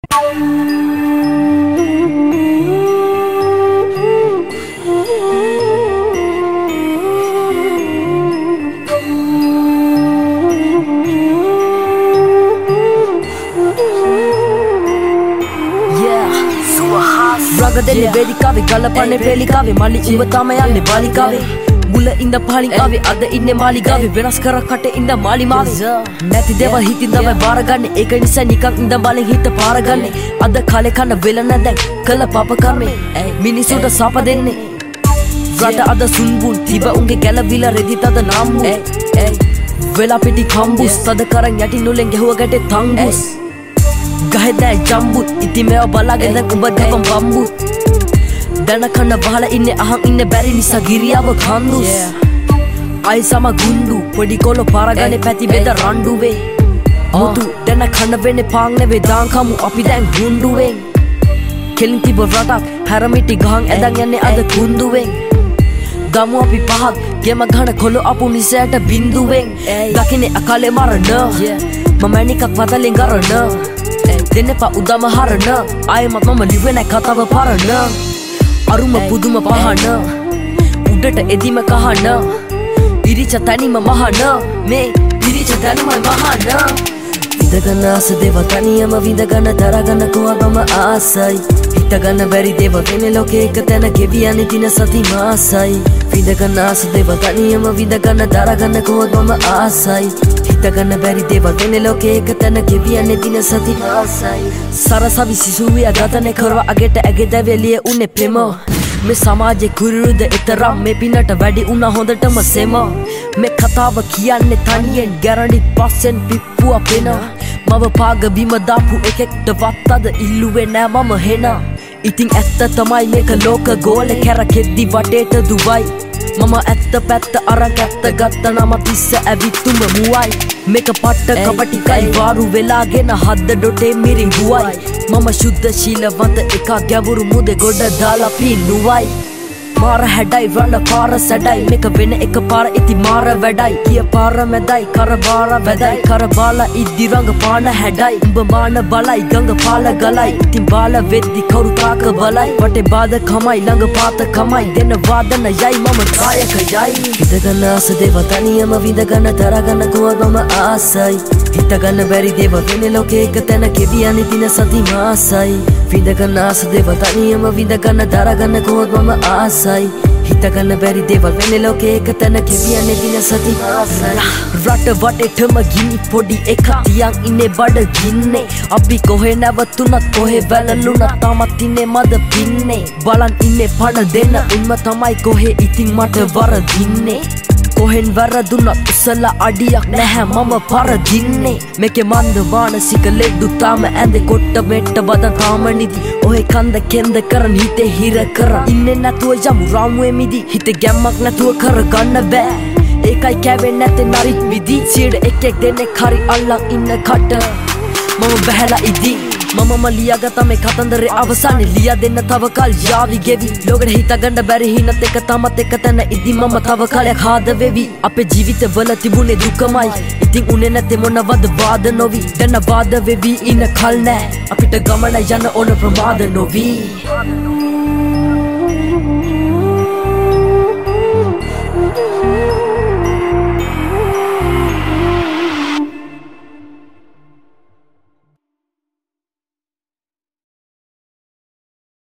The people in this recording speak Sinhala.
රගදෙන්නේ වේදිකාවේ ගලපන්නේ වේලිකාවේ මල්ලි උඹ තම යන්නේ බාලිකාවේ මුල ඉඳ පහලින් ආවේ අද ඉන්නේ මාලිගාවේ වෙනස් කර කටේ ඉඳ මාලිමාවේ නැති දේවල් හිතින් තමයි බාරගන්නේ ඒක නිසා නිකන් ඉඳ බලෙන් හිත පාරගන්නේ අද කාලේ කන වෙල නැදැන් කළ පාප කර්මේ මිනිසුන්ට සාප දෙන්නේ රට අද සුන්බුන් තිබ උන්ගේ ගැලවිලා රෙදි තද නාම්බු වෙලා පිටි කම්බුස් තද කරන් යටි නුලෙන් ගැහුව ගැටේ තංගුස් ගහදෑ ජම්බුත් ඉති මේව බලාගෙන දැන් උඹ දෙපම් බම්බුත් දැන කන්න වහලා ඉන්නේ අහන් ඉන්නේ බැරි නිසා ගිරියාව කන්දුස් අයි සම ගුණ්ඩු පොඩි කොළ පාරගනේ පැති බෙද රණ්ඩුවේ මුතු දැන කන්න වෙන්නේ පාන් නෙවේ දාන් කමු අපි දැන් ගුණ්ඩුවෙන් කෙලින් තිබ රටක් හැරමිටි ගහන් ඇදන් යන්නේ අද කුන්දුවෙන් දමු අපි පහක් ගෙම ගහන කොළ අපු නිසයට බින්දුවෙන් දකින්නේ අකාලේ මරණ මම නිකක් වතලෙන් ගරන දෙන්නපා උදම හරන ආයෙමත් මම ලිව්වේ නැ කතාව පරණ අරුම පුදුම පහන උඩට එදිම කහන ඉරිච තනිම මහන මේ ඉරිච තනිම මහන විඳගන්න ආස දේව තනියම විඳගන්න දරගන්න කොහොමම ආසයි හිතගන්න බැරි දේව වෙන ලෝකේ එක තැන ගෙවියන්නේ දින සති මාසයි විඳගන්න ආස දේව තනියම විඳගන්න දරගන්න කොහොමම ආසයි හිතගන්න බැරි දේවල් වෙන ලෝකේ එක තැන ගෙවියන්නේ දින සති මාසයි සරසවි සිසුවිය ගතනේ කරවා අගෙට ඇගේ දැවෙලිය උන්නේ පෙම මේ සමාජේ කුරුරුද එතරම් මේ පිනට වැඩි උනා හොඳටම සෙම මේ කතාව කියන්නේ තනියෙන් ගැරණිත් පස්සෙන් පිප්පුව පෙන මව පාග බිම දාපු එකෙක්ට වත්තද ඉල්ලුවේ නෑ මම හෙන ඉතින් ඇත්ත තමයි මේක ලෝක ගෝලේ කැරකෙද්දි වටේට දුවයි මම ඇත්ත පැත්ත අරන් ඇත්ත ගත්ත නම පිස්ස ඇවිත්තුම මුවයි මේක පට්ට කපටිකයි වාරු වෙලාගෙන හද්ද ඩොටේ මිරිඟුවයි මම ශුද්ධ ශීලවන්ත එකක් ගැඹුරු මුදේ ගොඩ දාලා පින්නුවයි මාර හැඩයි රණ පාර සැඩයි මේක වෙන එක පාර ඉති මාර වැඩයි කිය පාර මැදයි කර බාර වැදයි කර බාලා ඉද්දි රඟ පාන හැඩයි උඹ මාන බලයි ගඟ පාල ගලයි ඉතින් බාල වෙද්දි කවුරු තාක බලයි වටේ බාද කමයි ළඟ පාත කමයි දෙන වාදන යයි මම කායක යයි හිතගන්න ආස දේව තනියම විඳගන්න තරගන්න කොහොමම ආසයි හිතගන්න බැරි දේව වෙන ලෝකේ එක තැන ගෙවියන්නේ දින සති මාසයි විඳගන්න ආස දේව තනියම විඳගන්න දරගන්න කොහොමම ආසයි හිතගන්න බැරි දේවල් වෙන ලෝකේ එක තැන ගෙවියන්නේ දින සති මාසයි රට වටේටම ගිනි පොඩි එකක් තියන් ඉන්නේ බඩ ගින්නේ අපි කොහෙ නැවතුණත් කොහෙ වැළලුණත් තාමත් ඉන්නේ මද පින්නේ බලන් ඉන්නේ පණ දෙන්න උන්ම තමයි කොහෙ ඉතින් මට වරදින්නේ කොහෙන් වැරදුනත් උසල අඩියක් නැහැ මම පරදින්නේ මේකේ මන්ද මානසික ලෙඩු තාම ඇඳේ කොට්ට මෙට්ට බදන් තාම නිදි ඔහෙ කන්ද කෙන්ද කරන් හිතේ හිර කර ඉන්නේ නැතුව යමු රාමුවේ මිදි හිතේ ගැම්මක් නැතුව කරගන්න බෑ ඒකයි කැවෙන්නේ නැතේ නරිත් විදි සියඩ එකෙක් දෙන්නෙක් හරි අල්ලන් ඉන්න කට මම බහැලා ඉදි මමම ලියාගත මේ කතන්දරේ අවසානේ ලියා දෙන්න තව කල් යාවි ගෙවි ලෝකෙට හිතගන්න බැරි හිනත් එක තමත් එක තැන ඉදි මම තව කාලයක් හාද වෙවි අපේ ජීවිතවල තිබුණේ දුකමයි ඉතින් උනේ නැතේ මොනවද වාද නොවි දැන් වාද වෙවි ඉන්න කල් නෑ අපිට ගමන යන ඕන ප්‍රමාද නොවි